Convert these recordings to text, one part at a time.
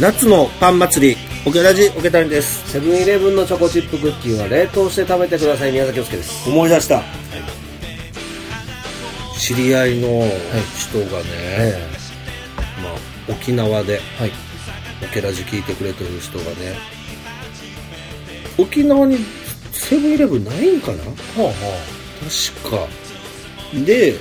夏のパン祭りオケラジオケタニです。 セブンイレブンのチョコチップクッキーは冷凍して食べてください。宮崎洋介です。 思い出した、知り合いの人がね、沖縄で、オケラジ聞いてくれてる人がね、沖縄にセブンイレブンないんかな、確かで、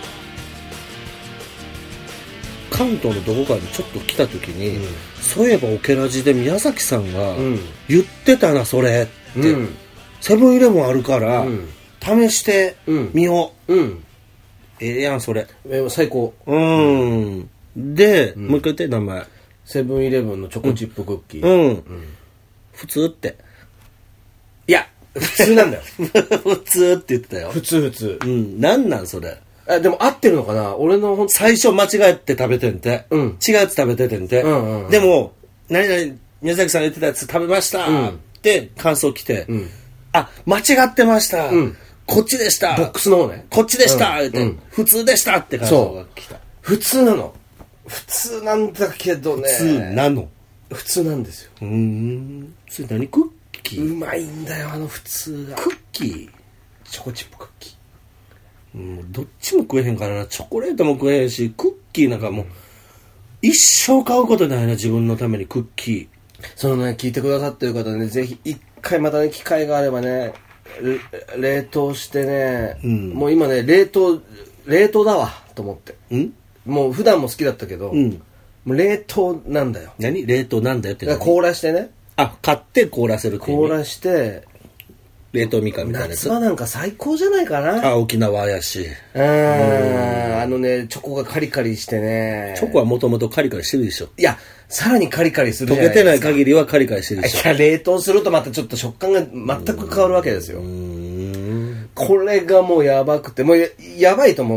関東のどこかにちょっと来た時に、そういえばオケラジで宮崎さんが言ってたな、それって、セブンイレブンあるから、試してみよう、ええやんそれ、 最高。 で、もう一回言って名前。 セブンイレブンのチョコチップクッキー。 普通って、 いや普通なんだよ。 普通って言ってたよ。 普通。 なんなんそれ。 でも合ってるのかな、俺の最初間違えて食べてんて、違うやつ食べててんて、でも何々宮崎さん言ってたやつ食べました、って感想来て、あ、間違ってました、こっちでした、 ボックスの方ね、 こっちでした、って、普通でしたって感想が来た。 普通なの。普通なんだけどね。 普通なの。 普通なんですよ。 それ何クッキー？ うまいんだよ、あの普通が。 クッキー？ チョコチップクッキー。 どっちも食えへんからな。チョコレートも食えへんし、クッキーなんかもう一生買うことないな、自分のためにクッキー。 そのね、聞いてくださってる方ね、ぜひ一回またね、機会があればね、冷凍してね、もう今ね、冷凍だわと思って。もう普段も好きだったけど、もう冷凍なんだよ。 何？冷凍なんだよって何？ 凍らしてね。 あ、買って凍らせるって意味？ 凍らして冷凍みかんみたいなやつ。 夏場なんか最高じゃないかな。 あ、沖縄やし。 あのね、チョコがカリカリしてね。 チョコはもともとカリカリしてるでしょ。 いや、さらにカリカリするじゃない溶けてない限りはカリカリしてるでしょ。 いや、冷凍するとまたちょっと食感が全く変わるわけですよ。これがもうやばくて、もう やばいと思って、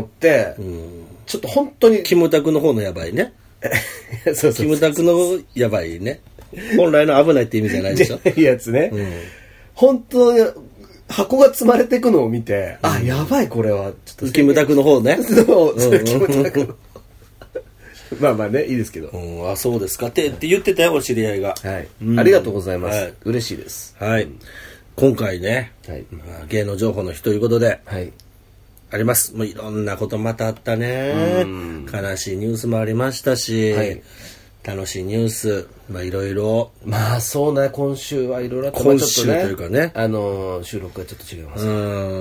ちょっと本当にキムタクの方のやばいね。 そうキムタクのやばいね。本来の危ないって意味じゃないでしょ。 いいやつね。本当に箱が積まれていくのを見て、あ、やばいこれはちょっとキムタクの方ね。 そう、キムタクのまあまあね、いいですけど。 あ、そうですかって言ってたよ、お知り合いが。 はい。ありがとうございます。嬉しいです。 はい。今回ね、芸能情報の日ということで、あります。もういろんなことまたあったね。悲しいニュースもありましたし、楽しいニュース、いろいろ。 まあそうね、今週はいろいろあった。 今週というかね。 収録がちょっと違います。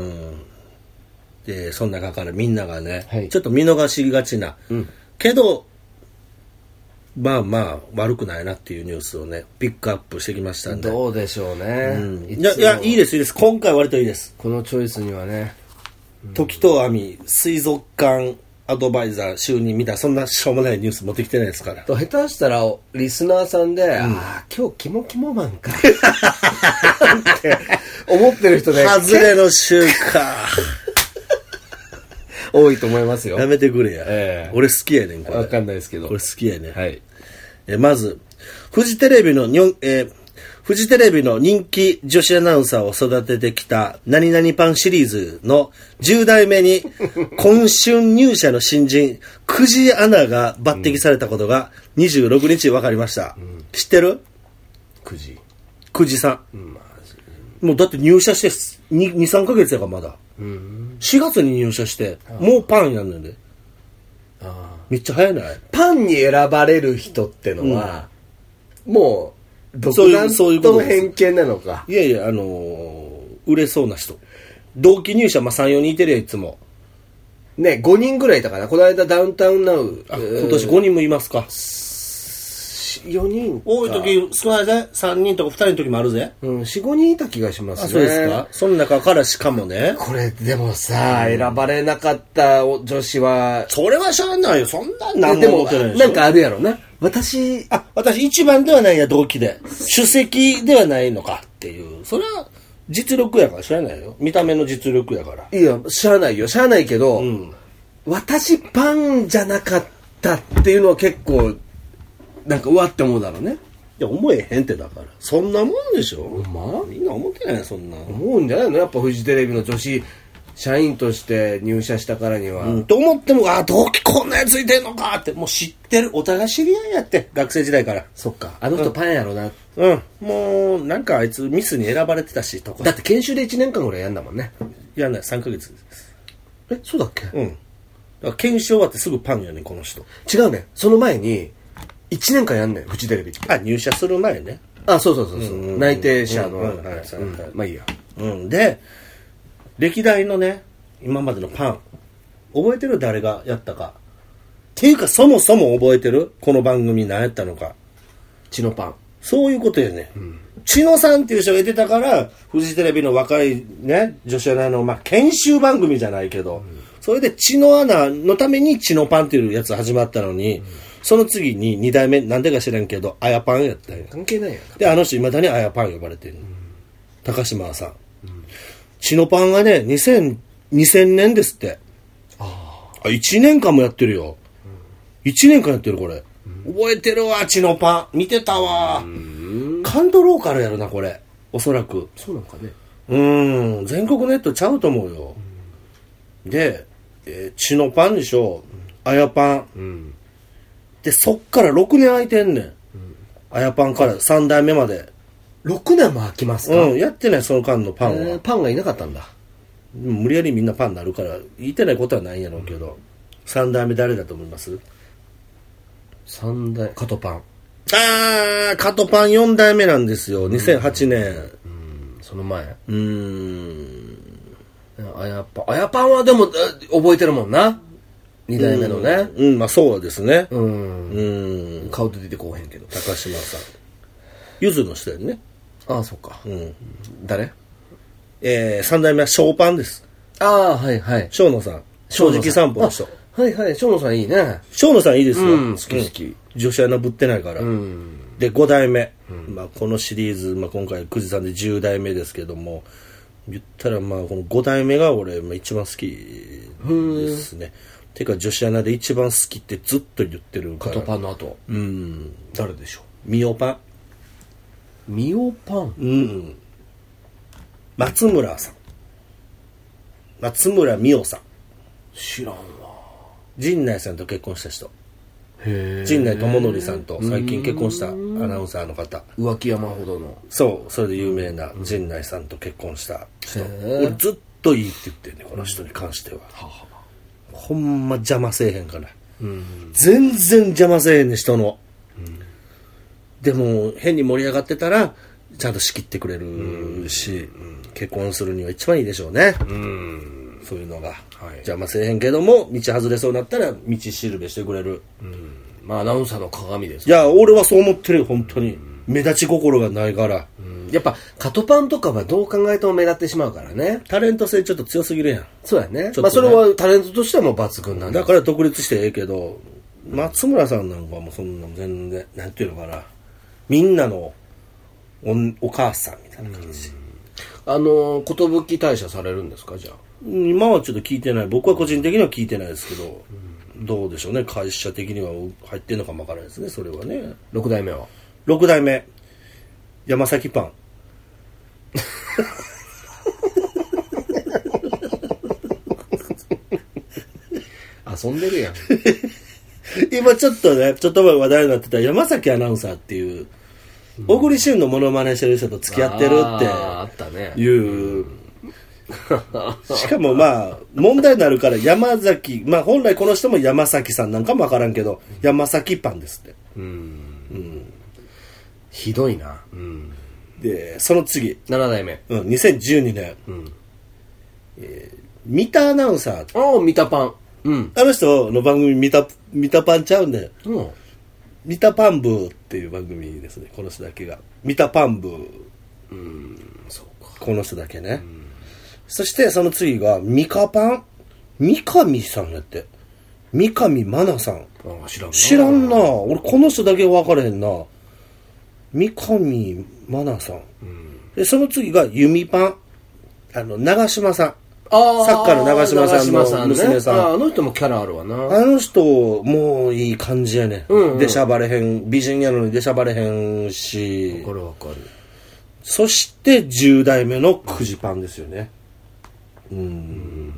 で、その中からみんながね、ちょっと見逃しがちな、けど、まあまあ悪くないなっていうニュースをね、ピックアップしてきましたんで。 どうでしょうね。 いや、いいです、いいです。今回割といいです。 このチョイスにはね、 時と網水族館アドバイザー就任みたいな、そんなしょうもないニュース持ってきてないですから。 下手したらリスナーさんで、ああ今日キモキモマンかって思ってる人で外れの週か多いと思いますよ。 やめてくれや、俺好きやねんこれ。 分かんないですけど、 これ好きやねん。まずフジテレビの人気女子アナウンサーを育ててきた何々パンシリーズの10代目に今春入社の新人久慈アナが抜擢されたことが26日分かりました。知ってる？ 久慈さん、もうだって入社して 2,3 ヶ月やからまだ、4月に入社してもうパンやんねんで。めっちゃ早いない？ パンに選ばれる人ってのは、もう独断と偏見なのか。 いやいや、売れそうな人。同期入社、3、4人いてるやいつも。 ね、5人ぐらいいたかな。この間ダウンタウンナウ。 今年5人もいますか。 4人。 多い時少ないぜ。3人とか2人の時もあるぜ。 4、5人いた気がしますね。 そうですか。その中からしかもね。 これ、でもさ、選ばれなかった女子は。 それはしゃあないよ。そんなん何も思ってないでしょ。 なんかあるやろな。私一番ではないや、同期で。首席ではないのかっていう。それは実力やからしゃあないよ。見た目の実力やから。 いや、しゃあないよ。しゃあないけど、私パンじゃなかったっていうのは結構、なんかうわって思うだろうね。 いや、思えへんってだから。そんなもんでしょ。 まあみんな思ってないよ、そんな。 思うんじゃないの？やっぱフジテレビの女子社員として入社したからには。 と思っても、同期こんなやついてんのかって、もう知ってる。お互い知り合いやって、学生時代から。 そっか。あの人パンやろな。 もう、なんかあいつミスに選ばれてたし、とか。 だって研修で1年間ぐらいやんだもんね。 やんない、3ヶ月です。 そうだっけ？ だから研修終わってすぐパンやねん、この人。 違うね。その前に、1年間やんねん、フジテレビって。 入社する前ね。 そう。内定者の。まあいいや。 で、歴代のね、今までのパン、覚えてる？誰がやったか。っていうか、そもそも覚えてる？この番組何やったのか。 チノパン。 そういうことよね。チノさんっていう人がいてたから、フジテレビの若いね、女子アナの、研修番組じゃないけど、それでチノアナのためにチノパンっていうやつ始まったのに、その次に2代目、なんでか知らんけど、あやパンやったんや。 関係ないやん。 で、あの人未だにあやパン呼ばれてる。高島さん。チノパンがね、2000年ですって。1年間もやってるよ。1年間やってる、これ。覚えてるわ、チノパン。見てたわ。関東ローカルやるな、これ。おそらく。 そうなんかね。 全国ネットちゃうと思うよ。で、チノパンでしょ。あやパン。で、そっから6年空いてんねん。あやパンから3代目まで。 6年も空きますか？ やってない、その間のパンは。 パンがいなかったんだ。 無理やりみんなパンになるから、言ってないことはないんやろうけど。3代目誰だと思います？ 3代、カトパン。 カトパン4代目なんですよ。2008年。 その前。あやパンはでも、覚えてるもんな。2代目のね。 そうですね。 顔で出てこうへんけど。 高島さん。ゆずの人やね。 そっか。誰 ？3代目はショーパンです。 はいはい。 ショーノさん。正直散歩の人。 はいはい。ショーノさんいいね。 ショーノさんいいですよ。 好き好き。 女子アナぶってないから。で、5代目。このシリーズ、今回9時さんで10代目ですけども、言ったらこの5代目が俺、一番好きですね。てか女子アナで一番好きってずっと言ってるから。 カトパンの後。誰でしょう？ミオパン。 ミオパン？ 松村さん。松村美桜さん。 知らんわ。 陣内さんと結婚した人。陣内智則さんと最近結婚したアナウンサーの方。 浮気山ほどの。 そう、それで有名な陣内さんと結婚した人。俺ずっといいって言ってるね、この人に関しては。ほんま邪魔せえへんから。全然邪魔せえへんね、人の。でも変に盛り上がってたらちゃんと仕切ってくれるし、結婚するには一番いいでしょうね。そういうのが、邪魔せえへんけども道外れそうになったら道しるべしてくれる。 アナウンサーの鏡です。 いや俺はそう思ってるよ、本当に。目立ち心がないから。 やっぱカトパンとかはどう考えても目立ってしまうからね。 タレント性ちょっと強すぎるやん。 そうやね。それはタレントとしてはもう抜群なんだから独立してええけど、松村さんなんかもそんな全然なんていうのかな、みんなの お母さんみたいな感じ。 寿退社されるんですか？じゃあ今はちょっと聞いてない。僕は個人的には聞いてないですけど、どうでしょうね。会社的には入ってんのかもわからないですね、それはね。 6代目は 6代目山崎パン。 遊んでるやん。 今ちょっと前話題になってた山崎アナウンサーっていう小栗旬のモノマネしてる人と付き合ってるってあったね。 いう。しかも問題になるから山崎、本来この人も山崎さんなんかもわからんけど山崎パンですって。 ひどいな。 でその次 7代目。 2012年。三田アナウンサー。 三田パン。 あの人の番組三田パンちゃうんで。三田パンブーっていう番組ですね、この人だけが。三田パンブー。そうか。この人だけね。そしてその次がミカパン。三上さんやって。三上真奈さん。知らんな。俺この人だけ分からへんな。三上真奈さん。でその次が弓パン。長嶋さん。サッカーの長嶋さんの娘さん。 あの人もキャラあるわな。 あの人もういい感じやね。出しゃばれへん、美人やのに出しゃばれへんし。 わかる。 そして10代目の9時パンですよね。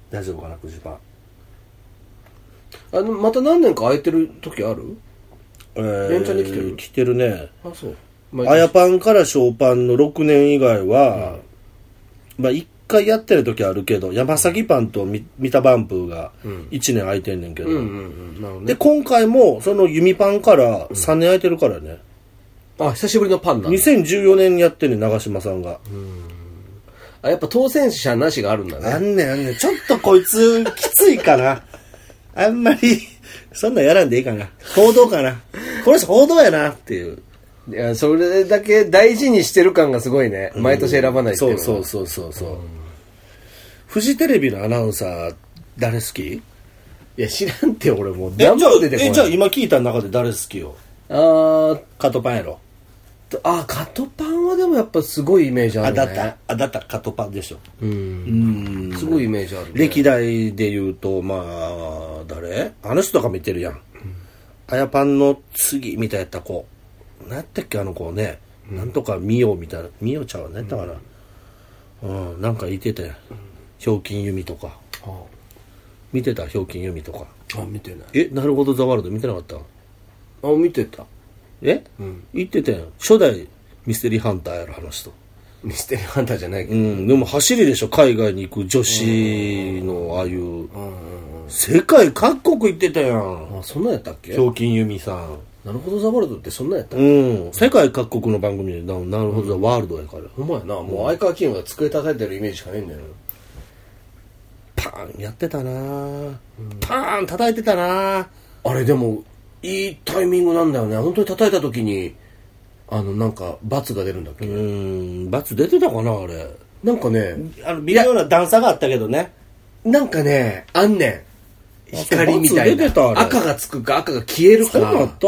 大丈夫かな、フジパン。また何年か空いてる時ある？連チャンに来てる？ 来てるね。 あ、そう。 あやパンからショーパンの6年以外は、まあ1回やってる時あるけど、山崎パンと三田バンプーが1年空いてんねんけど、で今回もその弓パンから3年空いてるからね。 あ、久しぶりのパンだ、ね。 2014年にやってんねん、長嶋さんが。 あ、やっぱ当選者なしがあるんだね。 あんねん。ちょっとこいつきついかな。あんまりそんなんやらんでいいかな。報道かな。この人報道やなっていう。 いや、それだけ大事にしてる感がすごいね。毎年選ばないっていうのは。 そう。フジテレビのアナウンサー、誰好き？ いや、知らんって俺もう。じゃあ今聞いた中で誰好きよ？カトパンやろ。 カトパンはでもやっぱすごいイメージあるね。 だったカトパンでしょ。 すごいイメージある、ね。 歴代で言うと、まあ、誰？あの人とか見てるやん。あやパンの次みたいやった子。何やったっけ、あの子ね。なんとかミオみたいな。ミオちゃんは何やったかな。なんか言ってたやん。ひょうきん弓とか。見てた？ひょうきん弓とか。 見てない。 なるほどザワールド見てなかった？ 見てた。 言ってたやん。初代ミステリーハンターやろ、話と。 ミステリーハンターじゃないけど。 でも走りでしょ、海外に行く女子のああいう。世界各国行ってたやん。 そんなんやったっけ？ ひょうきん弓さん。 なるほどザワールドってそんなんやったっけ？世界各国の番組でなるほどザワールドやから。 ほんまやな。もう相川金が机叩いてるイメージしかないんだよ。 パーンやってたな、パーン叩いてたな。 あれでもいいタイミングなんだよね。本当に叩いた時になんか罰が出るんだっけ？ 罰出てたかな、あれ。 なんかね、 微妙な段差があったけどね。 なんかね、あんねん。光みたいな。赤がつくか赤が消えるか。 そうだった。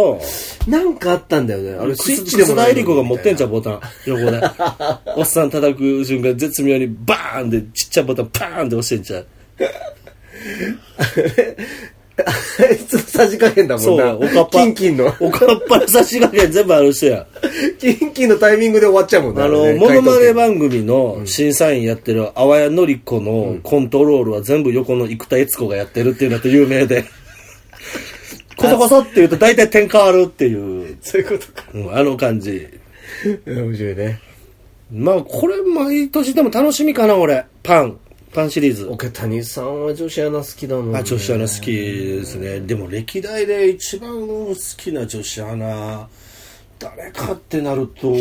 なんかあったんだよね。あれスイッチでもない。エリコが持ってんじゃん、ボタン。横で。おっさん叩く瞬間、絶妙にバーンでちっちゃいボタンパーンって押してんじゃん。 あいつのさじ加減だもんな。 そう、おかっぱ。 キンキンの。 おかっぱのさじ加減全部ある人や。 キンキンのタイミングで終わっちゃうもんね。 モノマネ番組の審査員やってる淡谷のり子のコントロールは全部横の生田悦子がやってるっていうのって有名で。コソコソって言うと大体点変わるっていう。 そういうことか。 あの感じ。 面白いね。 まあ、これ毎年でも楽しみかな、俺。パンシリーズ。 桶谷さんは女子アナ好きだもんね。 女子アナ好きですね。でも歴代で一番好きな女子アナ、誰かってなると、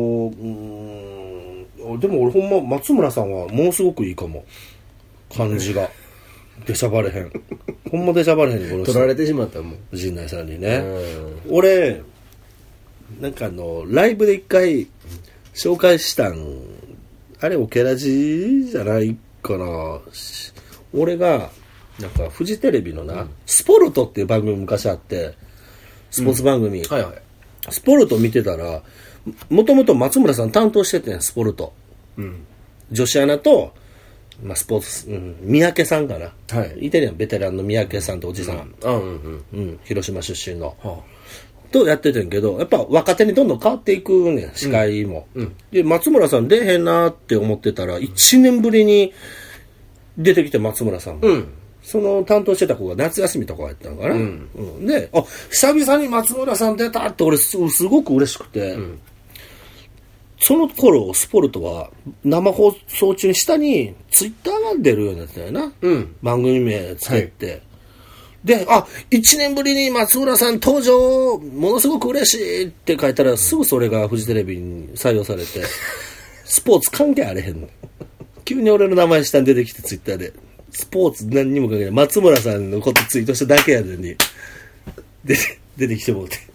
でも俺ほんま松村さんはものすごくいいかも。感じが。出しゃばれへん。ほんま出しゃばれへんね、この人。 取られてしまったもん。 陣内さんにね。俺、なんかライブで一回紹介したん、あれオケラジじゃないかな。俺がなんかフジテレビのな、スポルトっていう番組昔あって、スポーツ番組、スポルト見てたら、もともと松村さん担当しててん、スポルト、女子アナと、スポーツ、三宅さんかな、いてるやん、ベテランの三宅さんとおじさん、広島出身の、とやっててんけど、やっぱ若手にどんどん変わっていくねん、司会も。で、松村さん出へんなって思ってたら、1年ぶりに出てきて、松村さんも。その担当してた子が夏休みとかやったのかな。で、久々に松村さん出たって俺すごく嬉しくて、その頃、スポルトは生放送中に下にツイッターが出るようになってたよな。番組名つけて。で、1年ぶりに松村さん登場、ものすごく嬉しいって書いたら、すぐそれがフジテレビに採用されて、スポーツ関係あれへんの。急に俺の名前下に出てきて、ツイッターで。スポーツ何にも関係ない。松村さんのことツイートしただけやのに、出てきてもうて。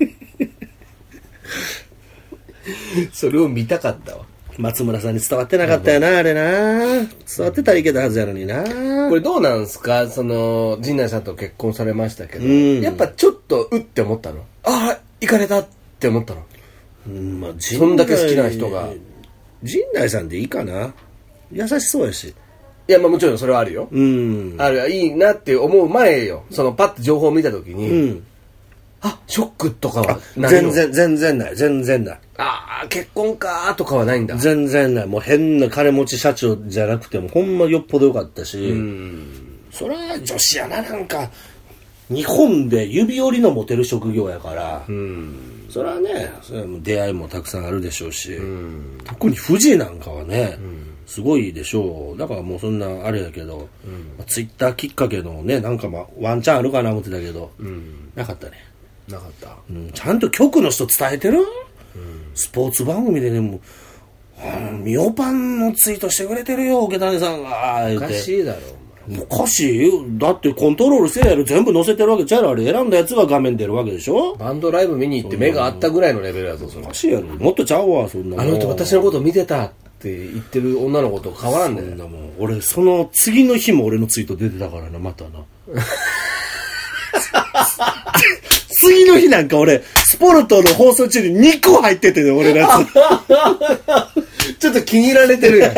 それを見たかったわ。 松村さんに伝わってなかったよな、あれな。伝わってたらいけたはずやのにな。 これどうなんすか、陣内さんと結婚されましたけど、やっぱちょっとって思ったの？行かれたって思ったの？そんだけ好きな人が。 陣内さんでいいかな。優しそうやし。 いや、もちろんそれはあるよ。いいなって思う前よ。パッと情報を見たときに、 ショックとかはないの？ 全然ない。 結婚かとかはないんだ。 全然ない。もう変な金持ち社長じゃなくても、ほんまよっぽどよかったし、それは女子やな、なんか、日本で指折りのモテる職業やから、それはね、それはもう出会いもたくさんあるでしょうし、特に富士なんかはね、すごいでしょう。だからもうそんなあれやけど、ツイッターきっかけのね、なんかワンチャンあるかな思ってたけど、なかったね。 なかった。 ちゃんと局の人伝えてる、スポーツ番組でね、もう、ミオパンのツイートしてくれてるよ、桶谷さんが。 おかしいだろ。 おかしいよ。だってコントロールしてやる全部載せてるわけちゃう。あれ選んだやつが画面出るわけでしょ。 バンドライブ見に行って目があったぐらいのレベルやぞ、それ。 おかしいやろ。もっとちゃうわ、そんな。 あの人私のこと見てたって言ってる女の子と変わらんねん。 そんなもん。俺、その次の日も俺のツイート出てたからな、またな。次の日なんか俺、スポルトの放送中に2個入っててね、俺のやつ。ちょっと気に入られてるやん。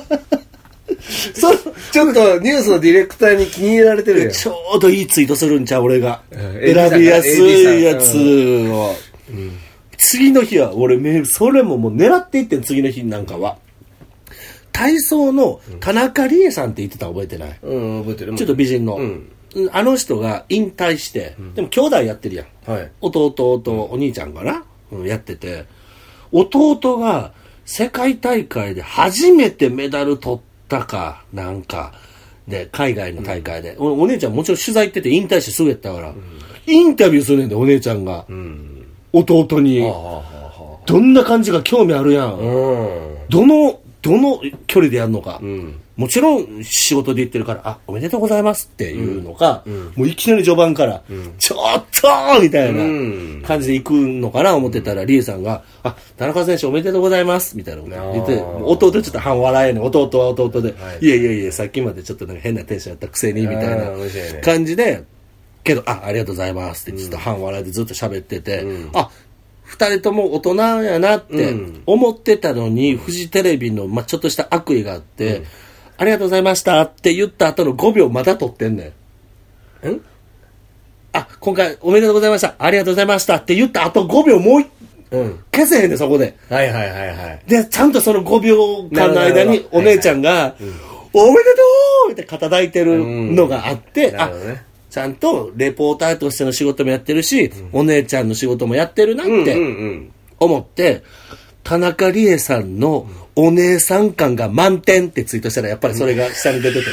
ちょっとニュースのディレクターに気に入られてるやん。 ちょうどいいツイートするんちゃう、俺が。選びやすいやつを。次の日は俺、それももう狙っていってん、次の日なんかは。体操の田中理恵さんって言ってたの覚えてない？ 覚えてる。 ちょっと美人の。あの人が引退して、でも兄弟やってるやん。 はい、 弟とお兄ちゃんかな、やってて、弟が世界大会で初めてメダル取ったかなんかで、海外の大会で、お姉ちゃんもちろん取材行ってて引退してすぐやったから、インタビューするねんで、お姉ちゃんが、弟に、どんな感じか興味あるやん。どの距離でやるのか、もちろん仕事で行ってるからおめでとうございますっていうのか、もういきなり序盤から、ちょっとみたいな感じで行くのかな思ってたら、リエさんが田中選手おめでとうございますみたいなこと言って、弟ちょっと半笑えね、弟は弟で、いやさっきまでちょっとなんか変なテンションやったくせにみたいな感じで、けどありがとうございますってちょっと半笑いでずっと喋ってて、二人とも大人やなって思ってたのに、フジテレビの、ちょっとした悪意があって、ありがとうございましたって言った後の5秒まだ撮ってんねん。今回おめでとうございました。ありがとうございましたって言った後5秒もう消せへんねん、そこで。で、ちゃんとその5秒間の間にお姉ちゃんが、おめでとうって肩抱いてるのがあって、ちゃんとレポーターとしての仕事もやってるし、お姉ちゃんの仕事もやってるなって思って、田中理恵さんのお姉さん感が満点ってツイートしたら、やっぱりそれが下に出て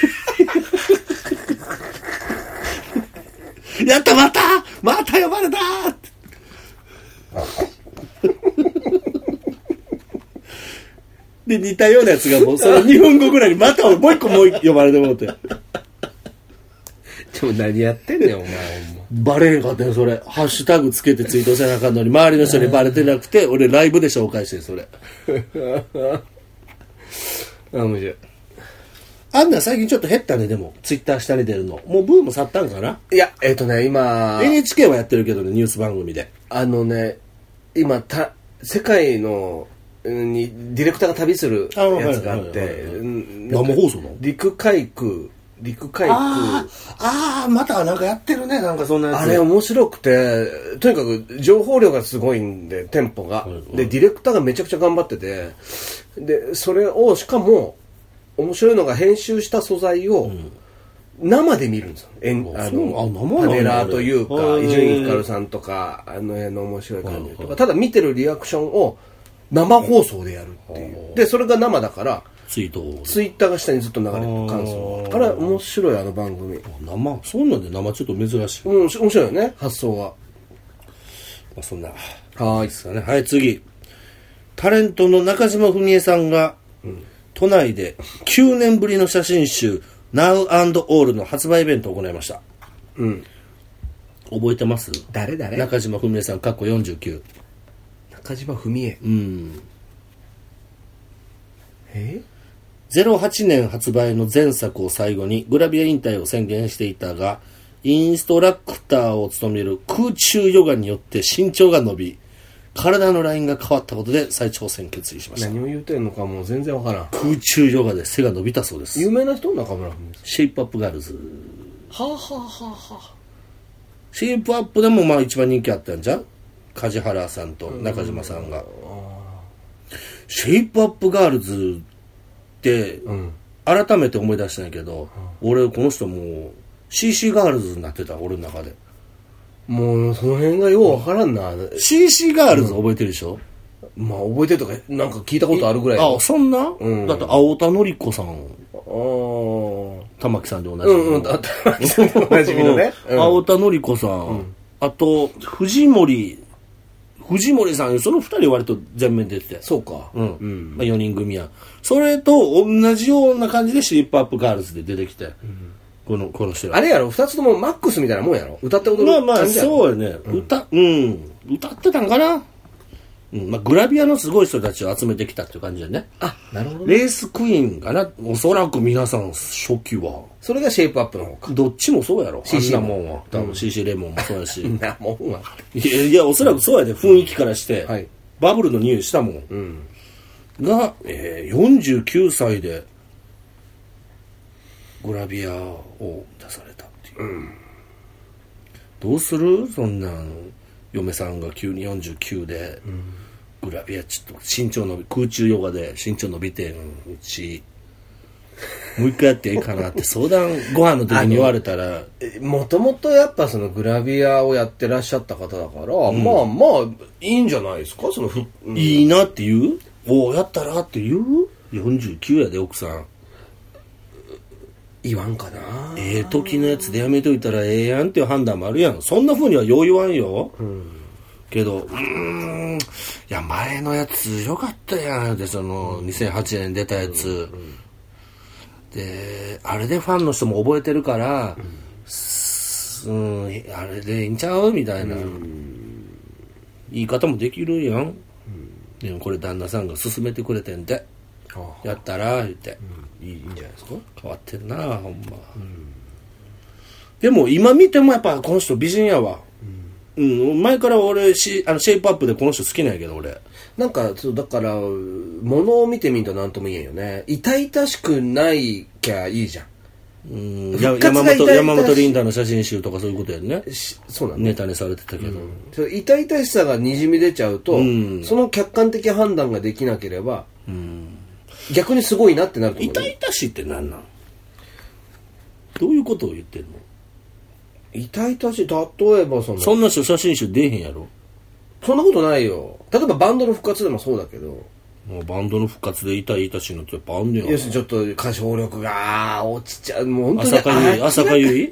て。やった、また呼ばれたってで、似たようなやつがもうその2分後ぐらいにまたもう一個呼ばれてもうて。 でも何やってんねん、お前。 バレへんかったよ、それ。ハッシュタグつけてツイートせなあかんのに、周りの人にバレてなくて、俺ライブで紹介して、それ。 面白い。 あんな最近ちょっと減ったね、でも。ツイッター下に出るの。もうブーム去ったんかな？ いや、今。 NHK はやってるけどね、ニュース番組で。 今、世界の、に、ディレクターが旅するやつがあって、 生放送の陸海空。 またなんかやってるね、なんかそんなやつ。 あれ面白くて、とにかく情報量がすごいんで、テンポが。で、ディレクターがめちゃくちゃ頑張ってて、で、それを、しかも、面白いのが編集した素材を、生で見るんですよ。パネラーというか、伊集院光さんとか、あの辺の面白い感じとか、ただ見てるリアクションを生放送でやるっていう。で、それが生だから、ツイッターが下にずっと流れてる感想。あれ面白い、あの番組。 そんなんで生ちょっと珍しい。 面白いよね、発想が。 そんな。ですかね。はい、次。タレントの中島文江さんが、都内で9年ぶりの写真集 Now and All の発売イベントを行いました。覚えてます？ 誰中島文江さん、かっこ49。 中島文江。 08年発売の前作を最後にグラビア引退を宣言していたが、インストラクターを務める空中ヨガによって身長が伸び、体のラインが変わったことで再挑戦決意しました。 何を言うてんのかもう全然わからん。 空中ヨガで背が伸びたそうです。 有名な人？中村文江さん。 シェイプアップガールズ。 シシェイプアップでもまあ一番人気あったんじゃん、梶原さんと中島さんが。シェイプアップガールズって改めて思い出したんやけど、俺この人もう CC ガールズになってた、俺の中で。 もうその辺がようわからんな。 CC ガールズ覚えてるでしょ、 まあ覚えてるとかなんか聞いたことあるぐらい。 あ、そんな、だって青田のり子さん、玉木さんで同じみの、 玉木さんでおなじみのね、 青田のり子さん、あと藤森さん、その2人割と全面出てて。 そうか。 まあ、4人組や。それと同じような感じでシェイプアップガールズで出てきて。この人ら。 あれやろ、2つともマックスみたいなもんやろ、歌って踊る感じやろ。 まあまあ、そうやね。歌ってたんかな。まあ、グラビアのすごい人たちを集めてきたっていう感じだね。 あ、なるほど、ね。 レースクイーンかな。おそらく皆さん初期は。 それがシェイプアップの方か。 どっちもそうやろ。 CC あんなもんは。多分 CC レモンもそうやし。 なもんは。 いや、おそらくそうやで、雰囲気からして。 はい、 バブルの匂いしたもん。が、49歳でグラビアを出されたっていう。どうするそんなん嫁さんが急に49で、グラビアちょっと身長伸び、空中ヨガで身長伸びてんうちもう一回やっていいかなって相談ご飯の時に言われたら、 もともとやっぱそのグラビアをやってらっしゃった方だから、まあまあいいんじゃないですか、そのいいなって言う、おやったらって言う、49やで奥さん言わんかな。 時のやつでやめといたらええやんっていう判断もあるやん。そんな風にはよう言わんよ、けどいや前のやつよかったやんで、その2008年出たやつ、であれでファンの人も覚えてるから、あれでいいんちゃうみたいな、言い方もできるやん、でもこれ旦那さんが勧めてくれてんで、やったら言って、 いいんじゃないですか。 変わってんなほんま、でも今見てもやっぱこの人美人やわ、前から俺シェイプアップでこの人好きなんやけど、俺なんかそうだから物を見てみると何とも言えんよね。痛々しくないきゃいいじゃん。 山本リンダの写真集とかそういうことやんね。 そうなんだ、 ネタにされてたけど、 痛々しさがにじみ出ちゃうと、その客観的判断ができなければ、逆にすごいなってなると思う、ね。 痛々しいって何なん？どういうことを言ってんの？ 痛々しい、例えばそんな人写真集出えへんやろ。 そんなことないよ。例えばバンドの復活でもそうだけど、 もうバンドの復活で痛々しいのってやっぱあんねや。 要するにちょっと歌唱力が落ちちゃう、もう本当に浅香唯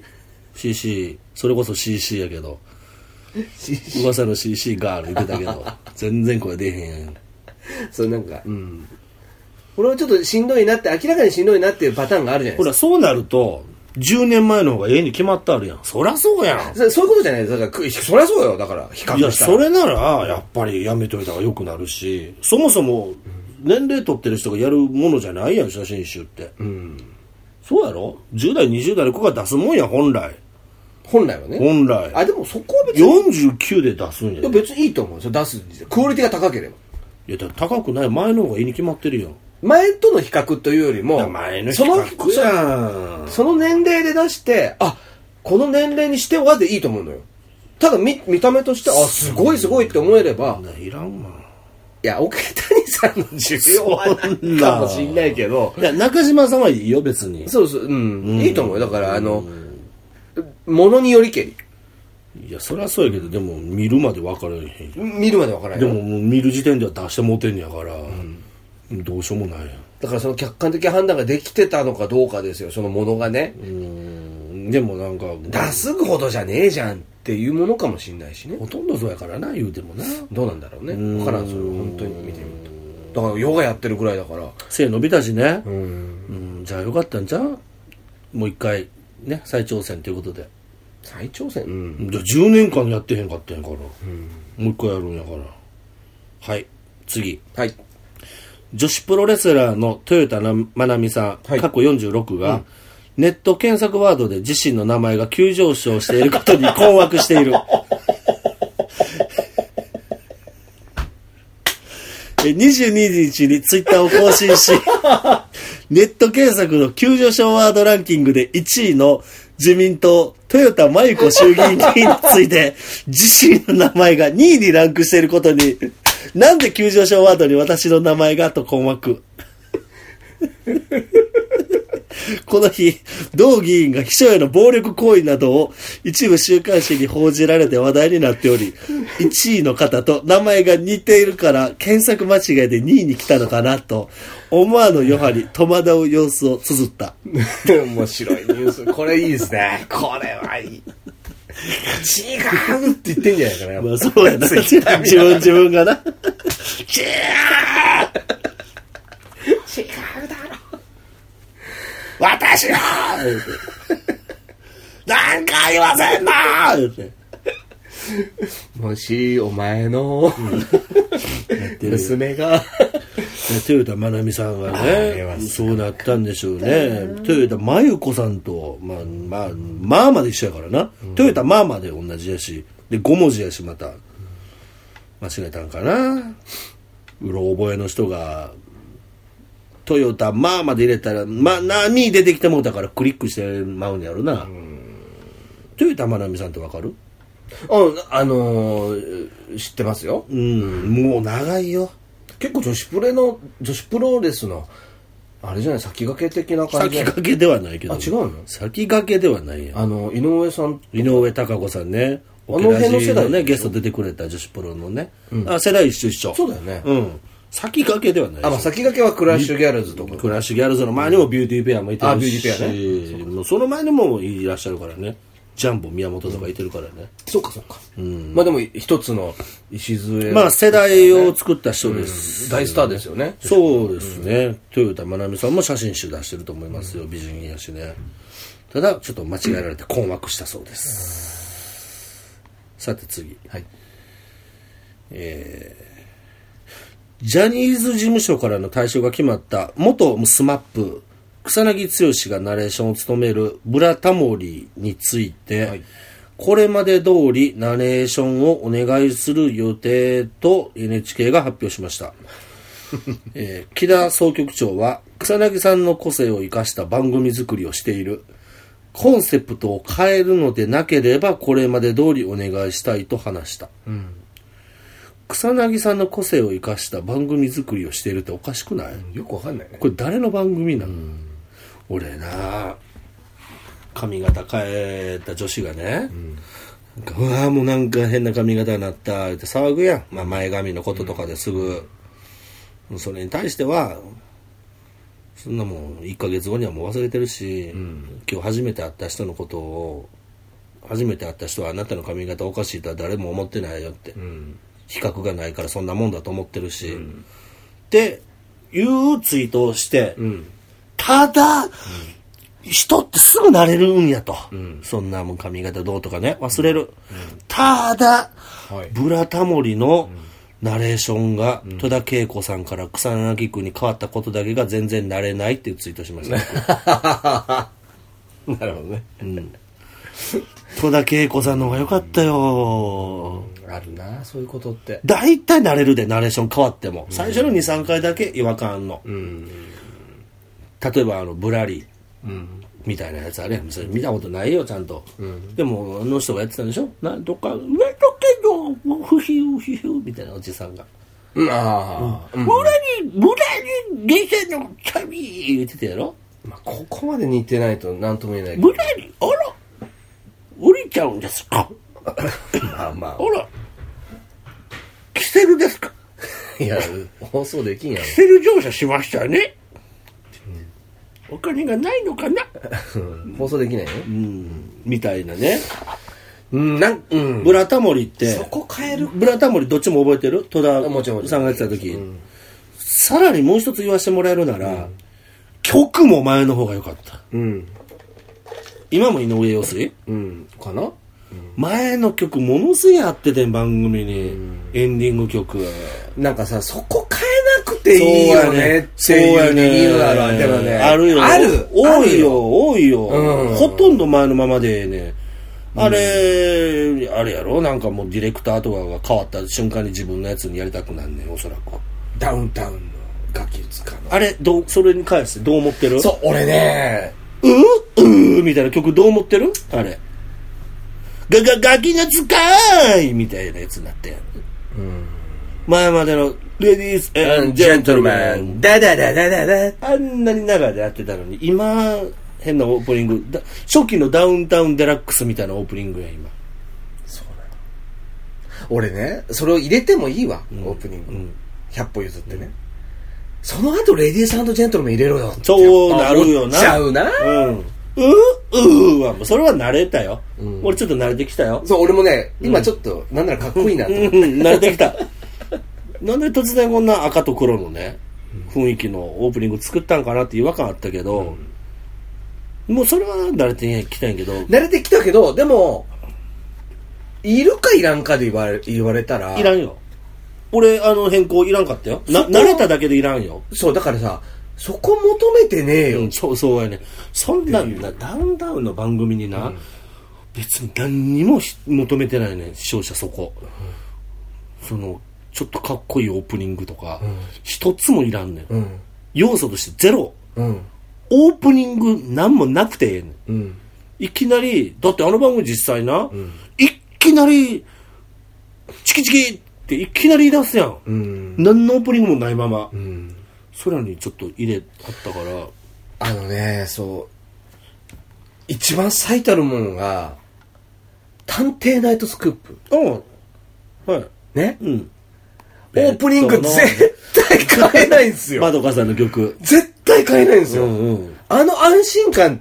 CC それこそ CC やけど噂の CC ガール言ってたけど全然声出えへんやん。 そうなんかこれはちょっとしんどいなって、明らかにしんどいなっていうパターンがあるじゃないですか。 ほらそうなると10年前の方がええに決まってあるやん。そりゃそうやん。 そういうことじゃないです。だからそりゃそうよ。だから比較したら。 いやそれならやっぱりやめといた方が良くなるし、そもそも年齢取ってる人がやるものじゃないやん写真集って、そうやろ。10代20代の子が出すもんや本来はね。 本来でもそこは別に 49で出すんや。 いや別にいいと思うんですよ、出すクオリティが高ければ。 いやだから高くない、前の方がいいに決まってるやん。 前との比較というよりも、 前の比較やん。その年齢で出して、この年齢にしてはでいいと思うのよ。ただ見た目としてすごいすごいって思えれば、 いらんわ。 いや奥谷さんの需要はないかもしんないけど、 いや中島さんはいいよ別に。 そうそう、いいと思うよ。だから物によりけり。 いやそりゃそうやけど、でも見るまで分からへん。 見るまで分からへん。 でももう見る時点では出してもうてんやから、どうしようもないやん。 だからその客観的判断ができてたのかどうかですよ、そのものがね。 でもなんか出すほどじゃねえじゃんっていうものかもしれないしね。 ほとんどそうやからな、言うてもな。 どうなんだろうね。分からん、それ本当に見てみると。だからヨガやってるぐらいだから。 背伸びたしね。じゃあよかったんちゃう？もう一回ね再挑戦ということで。 再挑戦？ じゃあ10年間やってへんかったんやから、もう一回やるんやから。はい、次。 はい。 女子プロレスラーの豊田真奈美さん、過去46が、ネット検索ワードで自身の名前が急上昇していることに困惑している。22日にツイッターを更新し、 ネット検索の急上昇ワードランキングで1位の自民党、豊田真由子衆議院議員について、自身の名前が2位にランクしていることに、なんで急上昇ワードに私の名前がと困惑。この日、同議員が秘書への暴力行為などを一部週刊誌に報じられて話題になっており、1位の方と名前が似ているから検索間違いで2位に来たのかなと、思わぬ余波に戸惑う様子を綴った。 面白いニュース。これいいですね。これはいい。違うって言ってんじゃないかな。 まあそうやな。自分がな。違うだろ。私がなんか言わせんなもしお前の娘が豊田真奈美さんがねそうなったんでしょうね。豊田真由子さんとまあまで一緒やからな、豊田まあまで同じやしで5文字やしまた間違えたんかな。うろ覚えの人がトヨタまあまで入れたら何出てきてもうたからクリックしてまうんやろな。豊田真奈美さんってわかる？ 知ってますよ。 もう長いよ。 結構女子プロレスのあれじゃない、先駆け的な感じ。 先駆けではないけど。 違うの？ 先駆けではないや。 井上さん、 井上貴子さんね。あの辺の世代のねゲスト出てくれた女子プロのね。世代一緒。 そうだよね。 先駆けではない。 先駆けはクラッシュギャルズとか。 クラッシュギャルズの前にもビューティーペアもいてるし。 ビューティーペアね。 もうその前にもいらっしゃるからね。ジャンボ宮本とかいてるからね。 そうか。まあでも一つの礎。 まあ世代を作った人です。 大スターですよね。 そうですね。豊田真奈美さんも写真集出してると思いますよ。美人やしね。ただちょっと間違えられて困惑したそうです。さて次。 はい。 ジャニーズ事務所からの退所が決まった元SMAP草薙剛がナレーションを務めるブラタモリについて、これまで通りナレーションをお願いする予定と NHK が発表しました。木田総局長は草薙さんの個性を生かした番組作りをしている。コンセプトを変えるのでなければこれまで通りお願いしたいと話した。草薙さんの個性を生かした番組作りをしているっておかしくない？ よくわかんないね。 これ誰の番組なの？俺な髪型変えた女子がね、うわもうなんか変な髪型になったって騒ぐやん、前髪のこととかですぐ、それに対してはそんなもん1ヶ月後にはもう忘れてるし、今日初めて会った人のことを初めて会った人はあなたの髪型おかしいとは誰も思ってないよって、比較がないからそんなもんだと思ってるし、っていうツイートをして、ただ、人ってすぐ慣れるんやと、そんなもん髪型どうとかね忘れる、ただ、ブラタモリのナレーションが戸田恵子さんから草薙君に変わったことだけが全然慣れないっていうツイートしました。 なるほどね、 戸田恵子さんの方が良かったよ。 あるなそういうことって。 大体慣れるでナレーション変わっても、最初の 2,3 回だけ違和感あんの、例えばブラリー、みたいなやつあれそれ見たことないよちゃんと、でもあの人がやってたんでしょ、なんとか上とけどフヒューヒューみたいなおじさんが、ブラリ電車の旅言ってたやろ。 ここまで似てないと何とも言えないけど、ブラリあら降りちゃうんですかあらキセルですかいや放送できんやろ。 キセル乗車しましたね、お金がないのかな放送できないよ、 みたいなね。 ブラタモリってそこ変える。 ブラタモリどっちも覚えてる？戸田さんがやってた時、さらにもう一つ言わせてもらえるなら、曲も前の方が良かった、今も井上陽水、 かな、 前の曲ものすげえ合ってて番組に、エンディング曲なんかさそこ変えなくていいよねっていういいのだろう。でもねあるよ、多いよ、ほとんど前のままでね。あれやろ、なんかもうディレクターとかが変わった瞬間に自分のやつにやりたくなんねん、おそらく。 ダウンタウンのガキ使の。 あれ、それに関してどう思ってる？ そう、俺ね、 みたいな曲どう思ってる？あれ。ガキの使いみたいなやつになって。前までの、レディース&ジェントルマン、ダダダダダダ、あんなに長でやってたのに、今、変なオープニング、初期のダウンタウンデラックスみたいなオープニングや、今。 そうなの。俺ね、それを入れてもいいわ、オープニング。100歩譲ってね。その後、レディース&ジェントルマン入れろよ。 そうなるよな。 ちゃうな。 それは慣れたよ。俺ちょっと慣れてきたよ。 そう、俺もね、今ちょっと、なんならかっこいいなと思って。 慣れてきた。なんで突然こんな赤と黒のね、雰囲気のオープニング作ったんかなって違和感あったけど、もうそれは慣れてきたんやけど。 慣れてきたけど、でも、いるかいらんかで言われたら。 いらんよ。俺、変更いらんかったよ。慣れただけでいらんよ。 そう、だからさ、そこ求めてねえよ。 そうやね。そんなんな、ダウンタウンの番組にな、別に何にも求めてないね、視聴者そこ。ちょっとかっこいいオープニングとか、一つもいらんねん。要素としてゼロ。オープニングなんもなくてええねん。いきなり、だってあの番組実際な、いきなり、チキチキっていきなり言い出すやん。何のオープニングもないまま。それにちょっと入れあったから。 そう。一番最たるものが、探偵ナイトスクープ。 はい。 ね。オープニング絶対変えないんですよ。 まどかさんの曲。 絶対変えないんですよ。あの安心感って、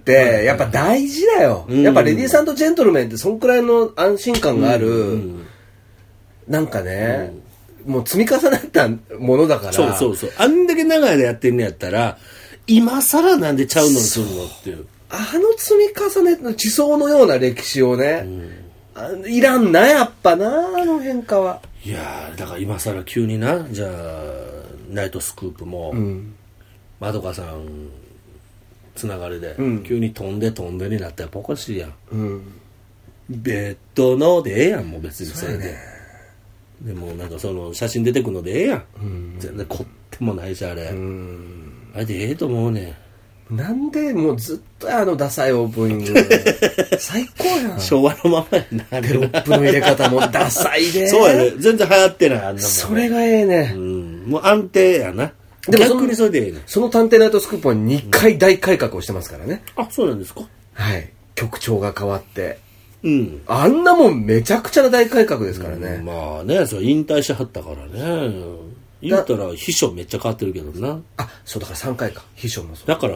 やっぱ大事だよ。やっぱレディース&ジェントルメンってそんくらいの安心感がある、なんかね、もう積み重なったものだから。 そう。あんだけ長い間やってんのやったら、今更なんでちゃうのにするのっていう。 積み重ねの地層のような歴史をね、いらんな、やっぱな、あの変化は。 いやー、だから今更急にな、じゃあ、ナイトスクープも、まどかさん、つながりで、急に飛んでになったらおかしいやん。ベッドのでええやん、もう別にそれで。でもなんかその写真出てくのでええやん。全然凝ってもないし、あれ。あれでええと思うねん。なんでもうずっとダサいオープニング最高やん。 昭和のままやな。 テロップの入れ方もダサいで。 そうやね。全然流行ってない、あんなもん。 それがええね。 もう安定やな。でも逆にそれでええね。 その探偵ナイトスクープは2回大改革をしてますからね。 あ、そうなんですか。 はい。局長が変わって。あんなもんめちゃくちゃな大改革ですからね。 まあね、それ引退しはったからね。言ったら秘書めっちゃ変わってるけどな。 そうだから3回か。秘書もそう。 だから、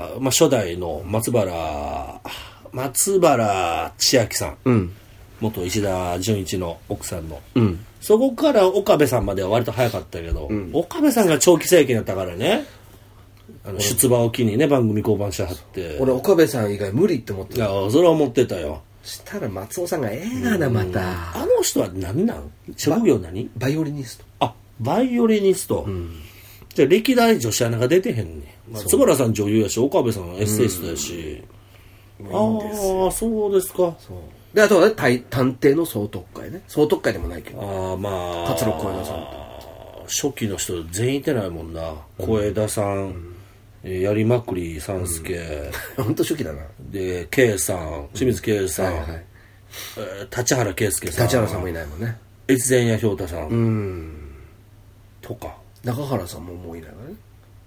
初代の松原千秋さん。元石田純一の奥さんの。そこから岡部さんまでは割と早かったけど、岡部さんが長期政権だったからね。出馬を機にね、番組降板しはって。 俺、岡部さん以外無理って思ってた。 いや、それは思ってたよ。 したら松尾さんがええがな、また。 あの人は何なん？職業何？ バイオリニスト。 バイオリニスト。じゃあ歴代女子アナが出てへんね。松原さん女優やし、岡部さんエッセイストやし。そうですか。 で、あとはね、探偵の総特会ね。総特会でもないけど。 達郎小枝さんと。初期の人全員いてないもんな。小枝さん、槍まくり三助。 ほんと初期だな。 で、K さん、清水 K さん、立原圭介さん。 立原さんもいないもんね。 越前屋氷太さん。とか。 中原さんももういないわね。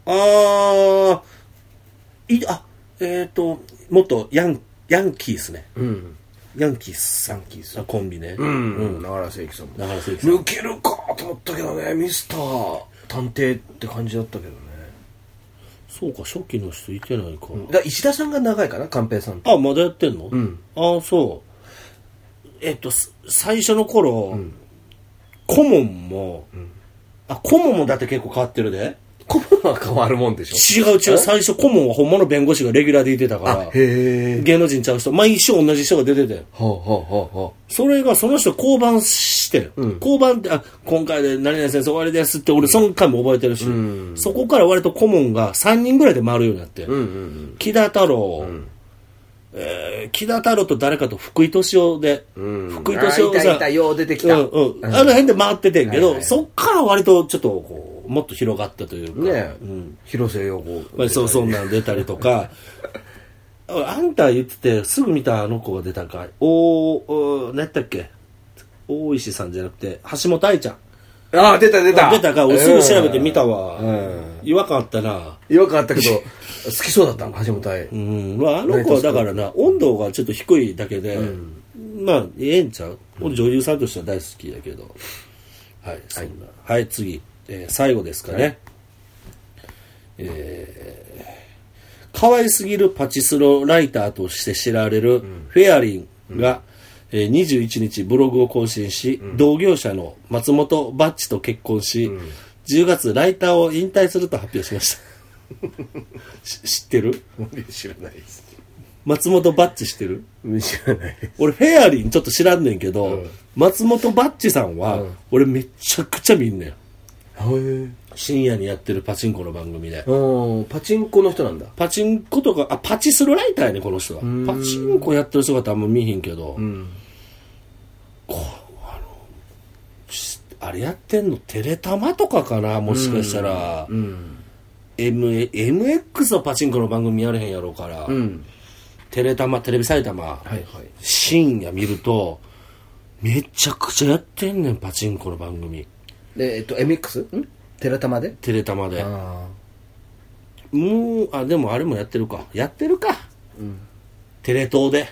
元ヤンキースね。ヤンキースコンビね。 長原聖輝さんも。抜けるかと思ったけどね、ミスター探偵って感じだったけどね。 そうか、初期の人いてないか。 石田さんが長いかな、寛平さんって。 まだやってんの？そう。最初の頃、顧問も、顧問もだって結構変わってるで。 顧問は変わるもんでしょ。違う。最初顧問は本物弁護士がレギュラーでいてたから。芸能人ちゃう人。毎週同じ人が出てて。それがその人降板して、降板って、今回で何々先生終わりですって、俺その回も覚えてるし、そこから割と顧問が3人ぐらいで回るようになって、木田太郎、木田太郎と誰かと福井敏夫で、福井敏夫さん。 よう出てきた。 あの辺で回っててんけど、そっから割とちょっとこう、 もっと広がったというか。 ね、広瀬陽子。 まあ、そんなん出たりとか。あんた言ってて、すぐ見たあの子が出たか。何やったっけ？大石さんじゃなくて、橋本愛ちゃん。 ああ、出た。出たか。俺すぐ調べて見たわ。違和感あったな。 違和感あったけど、好きそうだった橋本愛。 まあ、あの子はだからな、温度がちょっと低いだけで、まあ、ええんちゃう？俺女優さんとしては大好きだけど。はい、そんな。はい、次。最後ですかね。可愛すぎるパチスロライターとして知られるフェアリンが、21日ブログを更新し、同業者の松本バッチと結婚し、10月ライターを引退すると発表しました。知ってる？ 知らないです。 松本バッチ知ってる？ 知らないです。 俺フェアリンちょっと知らんねんけど、松本バッチさんは、俺めちゃくちゃ見んねん。深夜にやってるパチンコの番組で。 パチンコの人なんだ。 パチンコとか、パチスロライターやね、この人は。パチンコやってる姿あんま見えへんけど、あれやってんのテレタマとかかな、もしかしたら。MX のパチンコの番組やれへんやろうから、テレタマ、テレビ埼玉、深夜見ると、めちゃくちゃやってんねん、パチンコの番組。 MX？ テレタマで？ テレタマで。でもあれもやってるか。テレ東で。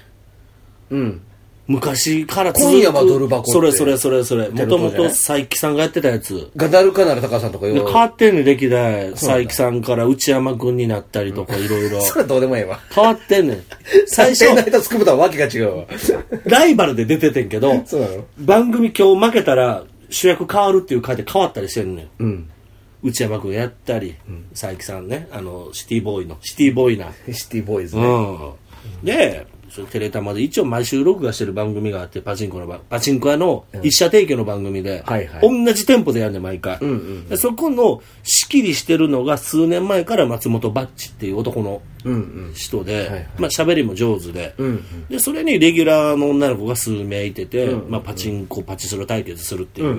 昔から続く。 今夜はドル箱って。 それ。もともと佐伯さんがやってたやつ。 ガダルカナル高さんとか変わってんねん、歴代。佐伯さんから内山くんになったりとかいろいろ。 それはどうでもええわ。 変わってんねん。 最初。ナイトスクープとはわけが違うわ。 ライバルで出ててんけど、 そうなの？ 番組今日負けたら主役変わるっていう回で変わったりしてんねん。内山くんやったり、佐伯さんね、シティボーイな。 シティボーイズね。 で、テレタマで一応毎週録画してる番組があって、パチンコ屋の一社提供の番組で、同じテンポでやるねん、毎回。そこの仕切りしてるのが数年前から松本バッチっていう男の人で、まあ喋りも上手で、で、それにレギュラーの女の子が数名いてて、まあパチスロ対決するっていう、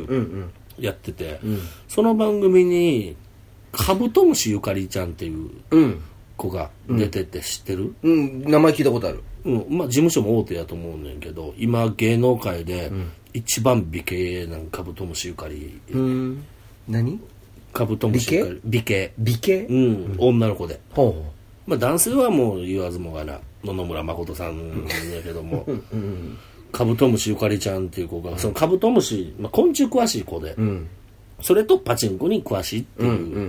やってて、その番組に、カブトムシゆかりちゃんっていう子が出てて知ってる？ 名前聞いたことある。 まあ事務所も大手やと思うねんけど、今芸能界で一番美形なんカブトムシゆかり。 何？ カブトムシゆかり。美形。女の子で。まあ男性はもう言わずもがな、野々村誠さんやけども、カブトムシゆかりちゃんっていう子が、そのカブトムシ、まあ昆虫詳しい子で、それとパチンコに詳しいっていう。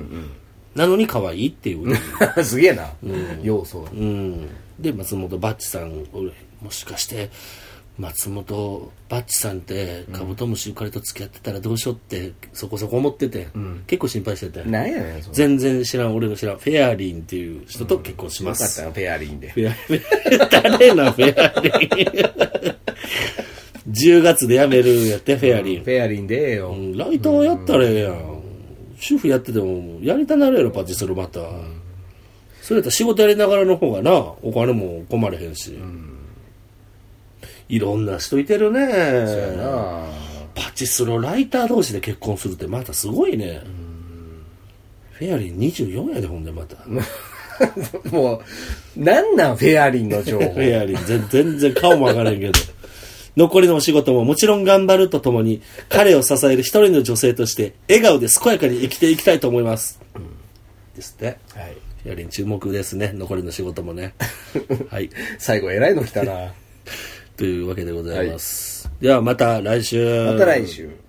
なのに可愛いっていう。 すげえな。要素が。 で、松本バッチさん、俺、もしかして、松本バッチさんってカブトムシゆかりと付き合ってたらどうしようってそこそこ思ってて、結構心配してて。 何やねん、それ。 全然俺の知らん、フェアリンっていう人と結婚します。 よかったよ、フェアリンで。 誰な、フェアリン。10月で辞めるやって、フェアリン。 フェアリンでええよ。 ライターやったらええやん。主婦やっててもやりたなるやろ、パチスロまた。それやったら仕事やりながらの方がな、お金も困れへんし。いろんな人いてるね。そうやな。 パチスロライター同士で結婚するってまたすごいね。フェアリン24やで、ほんでまた。 もう、なんなんフェアリンの情報。 フェアリン全然顔もわからんけど。残りのお仕事ももちろん頑張るとともに、彼を支える一人の女性として、笑顔で健やかに生きていきたいと思います。ですって。はい。フェアリン注目ですね。残りの仕事もね。はい。 最後偉いの来たな。 というわけでございます。ではまた来週。 また来週。